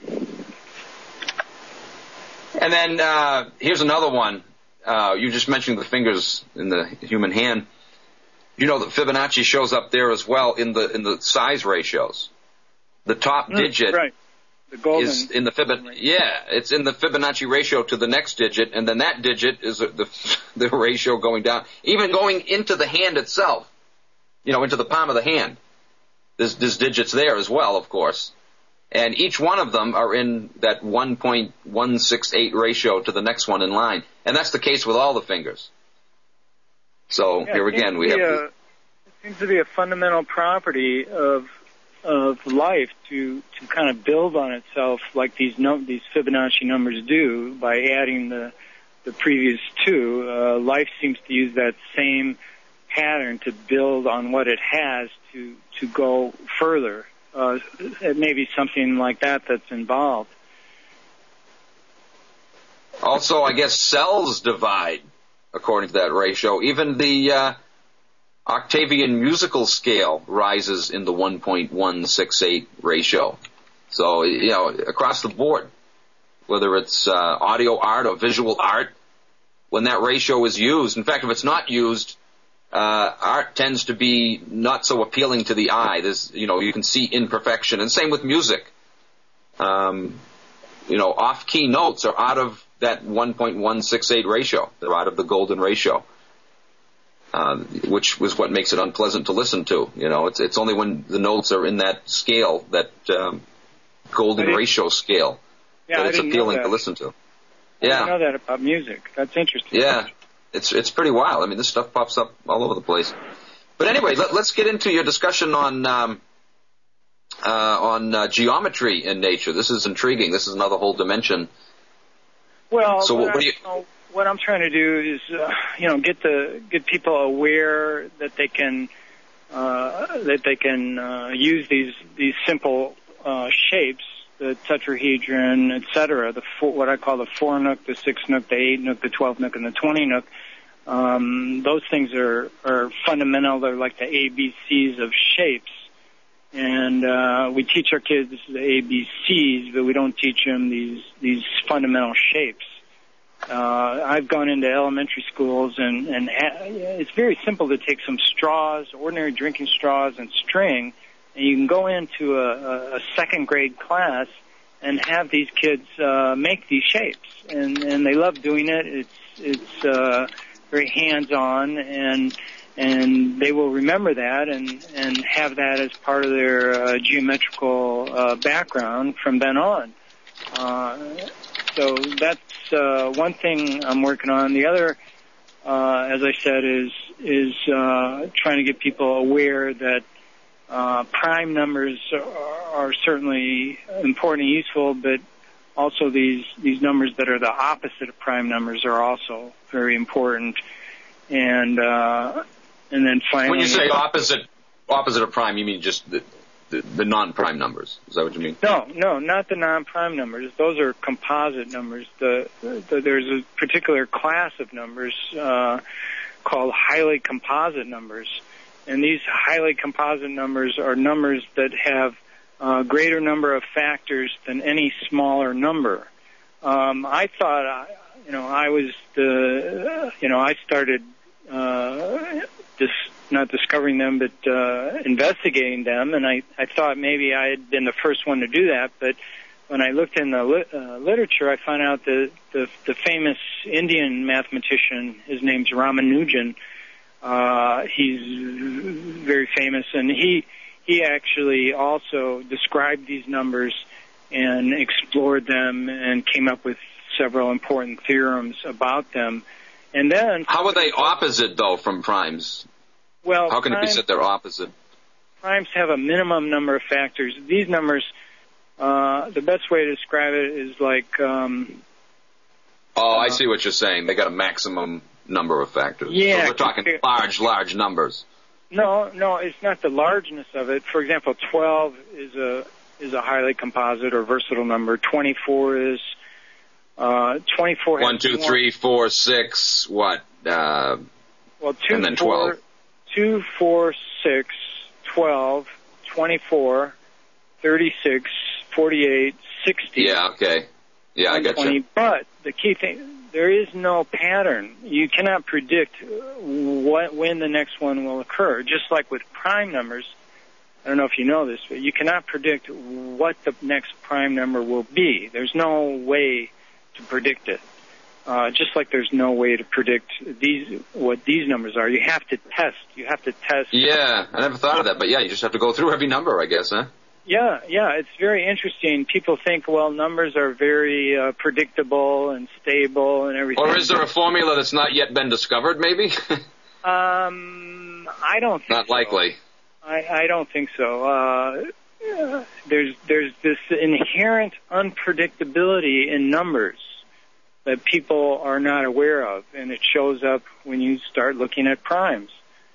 S1: And then uh, here's another one. Uh, you just mentioned the fingers in the human hand. You know that Fibonacci shows up there as well in the in the size ratios. The top mm, digit
S9: right. The golden
S1: is in the Fibonacci. Yeah, it's in the Fibonacci ratio to the next digit, and then that digit is the the ratio going down, even going into the hand itself. You know, into the palm of the hand. There's, there's digits there as well, of course, and each one of them are in that one point one six eight ratio to the next one in line, and that's the case with all the fingers. So
S9: yeah,
S1: here again we have.
S9: A, it seems to be a fundamental property of. of life to, to kind of build on itself like these num- these Fibonacci numbers do by adding the the previous two. Uh, life seems to use that same pattern to build on what it has to to go further. Uh, it may be something like that that's involved.
S1: Also, I guess cells divide according to that ratio. Even the uh, Octavian musical scale rises in the one point one six eight ratio. So, you know, across the board, whether it's uh, audio art or visual art, when that ratio is used, in fact, if it's not used, uh, art tends to be not so appealing to the eye. There's, you know, you can see imperfection. And same with music. Um, you know, off-key notes are out of that one point one six eight ratio. They're out of the golden ratio. Uh, which was what makes it unpleasant to listen to. You know, it's it's only when the notes are in that scale, that um, golden ratio scale,
S9: yeah,
S1: that it's appealing to listen to.
S9: I
S1: Yeah,
S9: didn't know that about music. That's interesting.
S1: yeah, it's it's pretty wild. I mean, this stuff pops up all over the place. But anyway, let, let's get into your discussion on um, uh, on uh, geometry in nature. This is intriguing. This is another whole dimension.
S9: Well,
S1: so what,
S9: what
S1: what do you?
S9: I, What I'm trying to do is, uh, you know, get the get people aware that they can uh, that they can uh, use these these simple uh, shapes, the tetrahedron, et cetera. The four, what I call the four nook, the six nook, the eight nook, the twelve nook, and the twenty nook. Um, those things are are fundamental. They're like the A B Cs of shapes, and uh, we teach our kids the A B Cs, but we don't teach them these these fundamental shapes. Uh, I've gone into elementary schools, and, and ha- it's very simple to take some straws, ordinary drinking straws and string, and you can go into a, a second grade class and have these kids uh, make these shapes, and, and they love doing it. It's it's uh, very hands-on, and and they will remember that and, and have that as part of their uh, geometrical uh, background from then on. Uh, so that's uh, one thing I'm working on. The other, uh, as I said, is is uh, trying to get people aware that uh, prime numbers are, are certainly important and useful, but also these these numbers that are the opposite of prime numbers are also very important. And uh, and then finally,
S1: when you say opposite opposite of prime, you mean just the, the, the non-prime numbers? Is that what you mean?
S9: No, no, not the non-prime numbers. Those are composite numbers. The, the there's a particular class of numbers uh, called highly composite numbers, and these highly composite numbers are numbers that have a greater number of factors than any smaller number. Um, I thought, I, you know, I was the, you know, I started. Uh, dis, not discovering them, but uh, investigating them, and I, I thought maybe I had been the first one to do that, but when I looked in the li- uh, literature, I found out that the, the famous Indian mathematician, his name's Ramanujan, uh, he's very famous, and he he actually also described these numbers and explored them and came up with several important theorems about them. And then,
S1: how are they opposite though from primes?
S9: Well,
S1: how can
S9: primes,
S1: it be said they're opposite?
S9: Primes have a minimum number of factors. These numbers, uh, the best way to describe it is like. Um,
S1: oh,
S9: uh,
S1: I see what you're saying. They got a maximum number of factors.
S9: Yeah,
S1: so we're talking
S9: compare,
S1: large, large numbers.
S9: No, no, it's not the largeness of it. For example, twelve is a is a highly composite or versatile number. Twenty-four is. Uh, twenty-four.
S1: One, two,
S9: more.
S1: three, four, six. What? Uh,
S9: well, two,
S1: and then
S9: four,
S1: twelve.
S9: Two, four, six, twelve, twenty-four, thirty-six, forty-eight, sixty.
S1: Yeah. Okay. Yeah, I got you.
S9: But the key thing, there is no pattern. You cannot predict what when the next one will occur. Just like with prime numbers, I don't know if you know this, but you cannot predict what the next prime number will be. There's no way to predict it. Uh, just like there's no way to predict these what these numbers are. You have to test. You have to test.
S1: Yeah, I never thought of that, but yeah, you just have to go through every number, I guess, huh?
S9: Yeah, yeah, it's very interesting. People think, well, numbers are very uh, predictable and stable and everything.
S1: Or is there a formula that's not yet been discovered, maybe?
S9: um, I don't think
S1: Not
S9: so.
S1: likely.
S9: I, I don't think so. Uh, yeah, there's there's this inherent unpredictability in numbers that people are not aware of, and it shows up when you start looking at primes.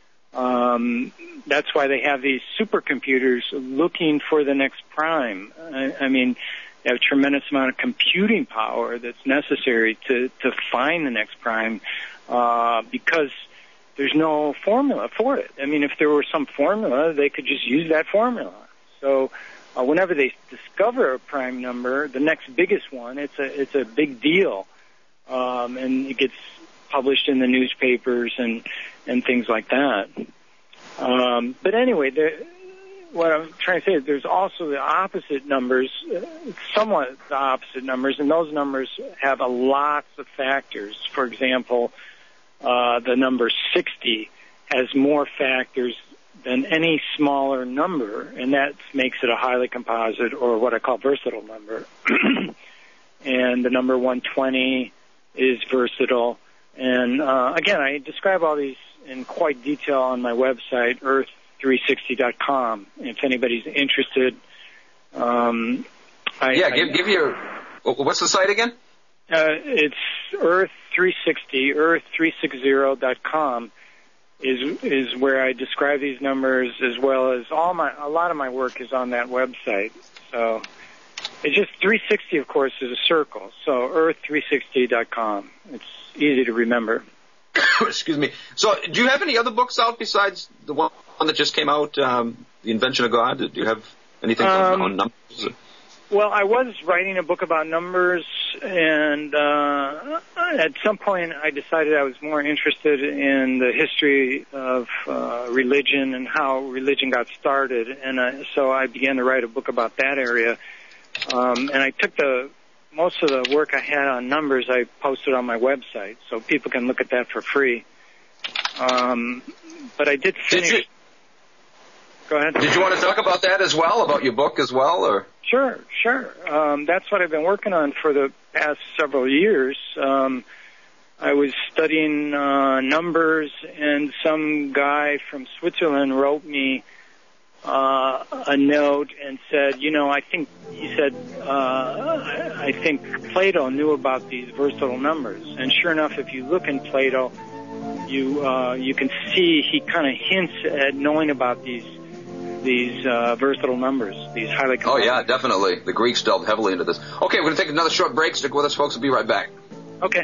S9: Um, that's why they have these supercomputers looking for the next prime. I, I mean, they have a tremendous amount of computing power that's necessary to, to find the next prime uh, because there's no formula for it. I mean, if there were some formula, they could just use that formula. So uh, whenever they discover a prime number, the next biggest one, it's a it's a big deal, um, and it gets published in the newspapers and and things like that. Um, but anyway, there, what I'm trying to say is there's also the opposite numbers, uh, somewhat the opposite numbers, and those numbers have a lots of factors. For example, uh, the number sixty has more factors than any smaller number, and that makes it a highly composite or what I call versatile number. And the number one twenty is versatile. And uh, again, I describe all these in quite detail on my website, earth three sixty dot com. If anybody's interested, um, I,
S1: yeah,
S9: I,
S1: give give your what's the site again?
S9: Uh, it's earth three sixty, earth three sixty dot com is is where I describe these numbers, as well as all my a lot of my work is on that website. So it's just three sixty, of course, is a circle. So earth three sixty dot com. It's easy to remember.
S1: Excuse me. So, do you have any other books out besides the one that just came out, um, The Invention of God? Do you have anything um, on numbers?
S9: Well, I was writing a book about numbers and uh, at some point I decided I was more interested in the history of uh, religion and how religion got started, and uh, so I began to write a book about that area. Um, and I took the most of the work I had on numbers I posted on my website, so people can look at that for free. Um, but I did finish.
S1: Did you,
S9: Go ahead.
S1: Did you want to talk about that as well, about your book as well, or?
S9: Sure, sure. Um, that's what I've been working on for the past several years. Um, I was studying uh, numbers, and some guy from Switzerland wrote me uh, a note and said, you know, I think, he said, uh, I think Plato knew about these versatile numbers. And sure enough, if you look in Plato, you uh, you can see he kind of hints at knowing about these these uh, versatile numbers, these highly complex.
S1: Oh, yeah, definitely. The Greeks delved heavily into this. Okay, we're going to take another short break. Stick with us, folks. We'll be right back.
S9: Okay.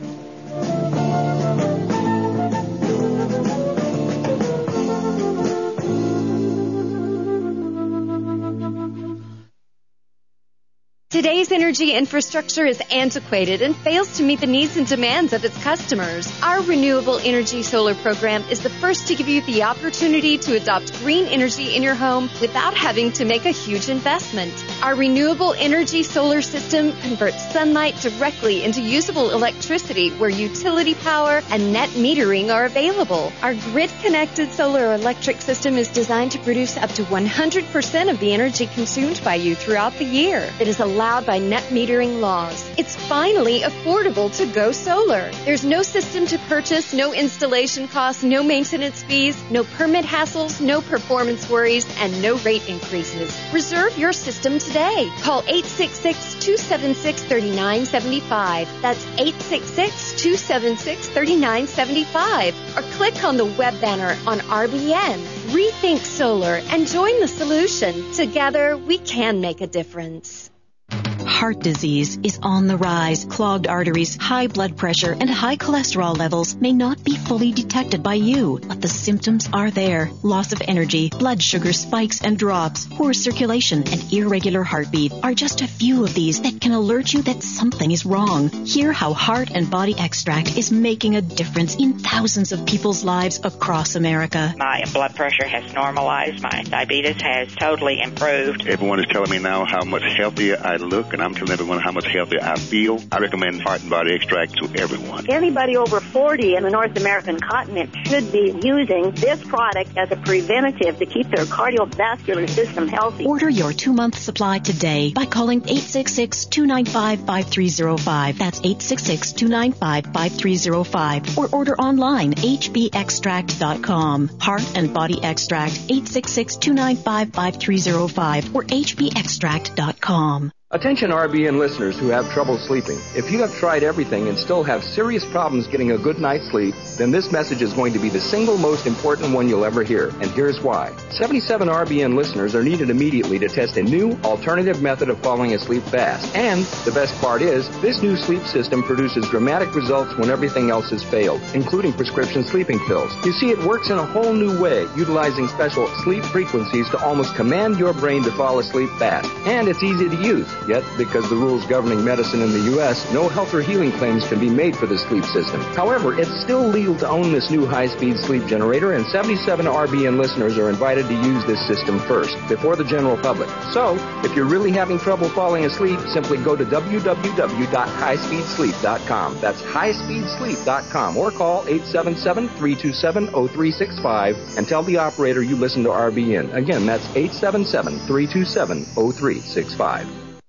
S2: Today's energy infrastructure is antiquated and fails to meet the needs and demands of its customers. Our Renewable Energy Solar program is the first to give you the opportunity to adopt green energy in your home without having to make a huge investment. Our Renewable Energy Solar system converts sunlight directly into usable electricity where utility power and net metering are available. Our grid-connected solar electric system is designed to produce up to one hundred percent of the energy consumed by you throughout the year. It is allowed by net metering laws. It's finally affordable to go solar. There's no system to purchase, no installation costs, no maintenance fees, no permit hassles, no performance worries, and no rate increases. Reserve your system today. Call eight six six, two seven six, three nine seven five. That's eight six six, two seven six, three nine seven five. Or click on the web banner on R B N. Rethink solar and join the solution. Together, we can make a difference.
S3: Heart disease is on the rise. Clogged arteries, high blood pressure, and high cholesterol levels may not be fully detected by you, but the symptoms are there. Loss of energy, blood sugar spikes and drops, poor circulation, and irregular heartbeat are just a few of these that can alert you that something is wrong. Hear how Heart and Body Extract is making a difference in thousands of people's lives across America.
S4: My blood pressure has normalized. My diabetes has totally improved.
S5: Everyone is telling me now how much healthier I look, and I'm telling everyone how much healthier I feel. I recommend Heart and Body Extract to everyone.
S6: Anybody over forty in the North American continent should be using this product as a preventative to keep their cardiovascular system healthy.
S3: Order your two-month supply today by calling eight six six, two nine five, five three zero five. That's eight six six, two nine five, five three zero five. Or order online, h b extract dot com. Heart and Body Extract, eight six six, two nine five, five three zero five or h b extract dot com.
S16: Attention R B N listeners who have trouble sleeping. If you have tried everything and still have serious problems getting a good night's sleep, then this message is going to be the single most important one you'll ever hear. And here's why. seventy-seven R B N listeners are needed immediately to test a new alternative method of falling asleep fast. And the best part is, this new sleep system produces dramatic results when everything else has failed, including prescription sleeping pills. You see, it works in a whole new way, utilizing special sleep frequencies to almost command your brain to fall asleep fast. And it's easy to use. Yet, because the rules governing medicine in the U S, no health or healing claims can be made for the sleep system. However, it's still legal to own this new high-speed sleep generator, and seventy-seven R B N listeners are invited to use this system first, before the general public. So, if you're really having trouble falling asleep, simply go to w w w dot high speed sleep dot com. That's high speed sleep dot com, or call eight seven seven, three two seven, zero three six five and tell the operator you listen to R B N. Again, that's eight seven seven, three two seven, zero three six five.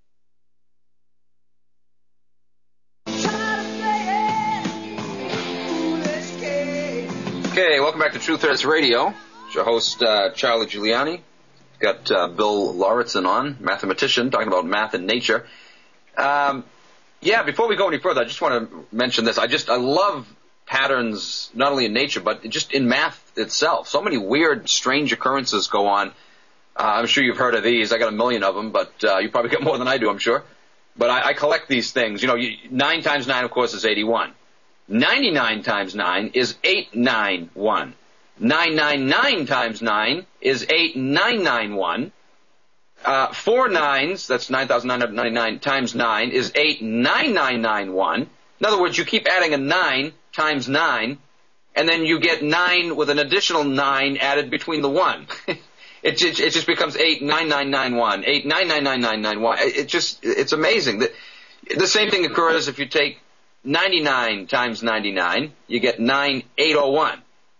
S1: Okay, welcome back to Truth Hurts Radio. It's your host, uh, Charlie Giuliani. Got uh, Bill Lauritsen on, mathematician, talking about math and nature. Um, yeah, before we go any further, I just want to mention this. I just, I love patterns, not only in nature, but just in math itself. So many weird, strange occurrences go on. Uh, I'm sure you've heard of these. I got a million of them, but uh, you probably got more than I do, I'm sure. But I, I collect these things. You know, you, nine times nine, of course, is eighty-one. ninety-nine times nine is eight ninety-one. nine hundred ninety-nine times nine is eight thousand nine hundred ninety-one. Uh, four nines, that's nine thousand nine hundred ninety-nine times nine, is eight nine nine nine one. In other words, you keep adding a nine times nine, and then you get nine with an additional nine added between the one. it, just, it just becomes eight nine nine nine one, eight nine nine nine nine nine one. It just, it's amazing. The, the same thing occurs if you take ninety-nine times ninety-nine, you get nine eight oh one.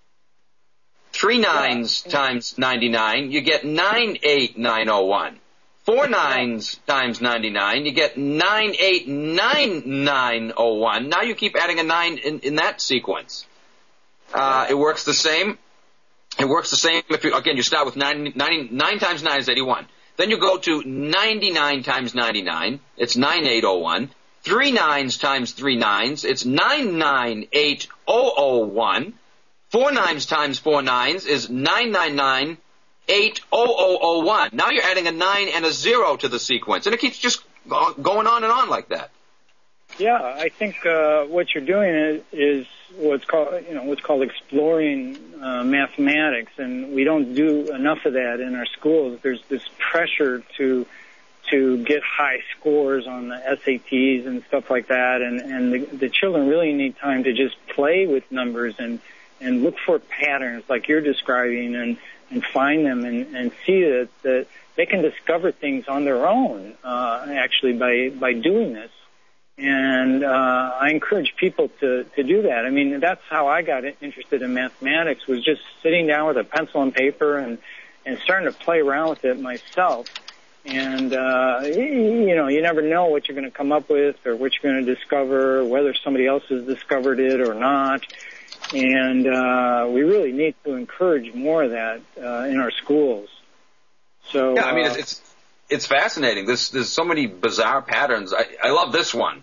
S1: Three nines times ninety-nine, you get nine eight nine oh one. Four nines times ninety-nine, you get nine eight nine nine oh one. Now you keep adding a nine in, in that sequence. Uh, it works the same. It works the same if you, again, you start with nine, nine, nine times nine is eighty-one. Then you go to ninety-nine times ninety-nine, it's nine eight oh one. Three nines times three nines, it's nine nine eight oh oh one. Four nines times four nines is nine nine nine eight oh oh oh one. Now you're adding a nine and a zero to the sequence, and it keeps just going on and on like that.
S9: Yeah, I think uh, what you're doing is, is what's called, you know, what's called exploring uh, mathematics, and we don't do enough of that in our schools. There's this pressure to to get high scores on the S A Ts and stuff like that, and and the, the children really need time to just play with numbers and and look for patterns like you're describing, and, and find them and, and see that, that they can discover things on their own, uh, actually, by, by doing this. And uh, I encourage people to, to do that. I mean, that's how I got interested in mathematics, was just sitting down with a pencil and paper and, and starting to play around with it myself. And, uh, you know, you never know what you're going to come up with or what you're going to discover, whether somebody else has discovered it or not. And uh, we really need to encourage more of that uh, in our schools. So
S1: yeah, I mean,
S9: uh,
S1: it's, it's it's fascinating. There's there's so many bizarre patterns. I, I love this one.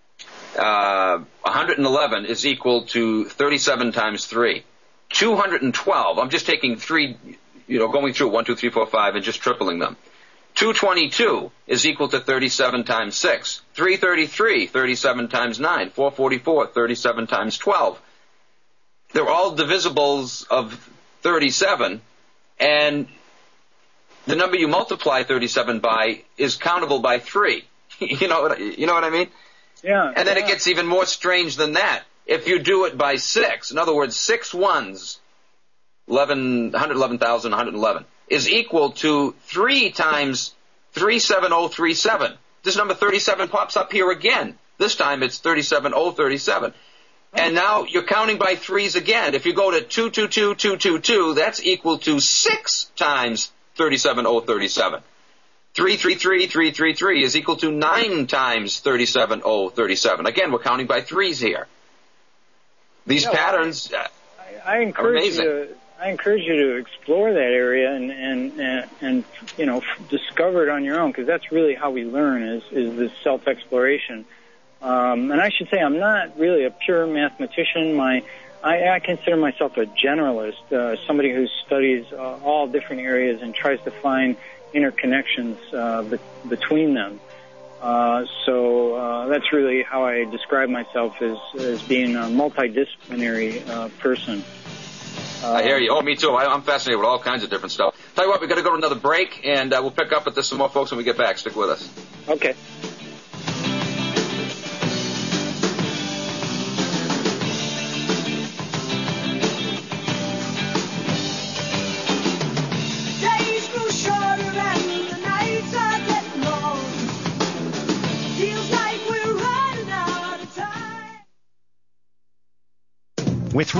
S1: Uh, one hundred eleven is equal to thirty-seven times three. two hundred twelve. I'm just taking three, you know, going through one, two, three, four, five, and just tripling them. two twenty-two is equal to thirty-seven times six. three thirty-three, thirty-seven times nine. four forty-four, thirty-seven times twelve. They're all divisibles of thirty-seven, and the number you multiply thirty-seven by is countable by three. you know what you know what I mean?
S9: Yeah.
S1: And then
S9: yeah.
S1: it gets even more strange than that. If you do it by six, in other words, six ones, eleven, one hundred eleven thousand one hundred eleven, is equal to three times three seven zero three seven. This number thirty-seven pops up here again. This time it's thirty-seven thousand thirty-seven. And now you're counting by threes again. If you go to two two two two two two, that's equal to six times thirty-seven thousand thirty-seven. three three three three three three is equal to nine times thirty-seven thousand thirty-seven. Again, we're counting by threes here. These
S9: yeah,
S1: patterns
S9: I, I encourage
S1: are amazing.
S9: You to, I encourage you to explore that area and, and, and, and you know, discover it on your own, because that's really how we learn, is, is this self-exploration. Um, and I should say I'm not really a pure mathematician. My, I, I consider myself a generalist, uh, somebody who studies uh, all different areas and tries to find interconnections uh, be- between them. Uh, so uh, that's really how I describe myself, as, as being a multidisciplinary uh, person. Uh,
S1: I hear you. Oh, me too. I, I'm fascinated with all kinds of different stuff. Tell you what, we've got to go to another break, and uh, we'll pick up with this some more, folks, when we get back. Stick with us.
S9: Okay.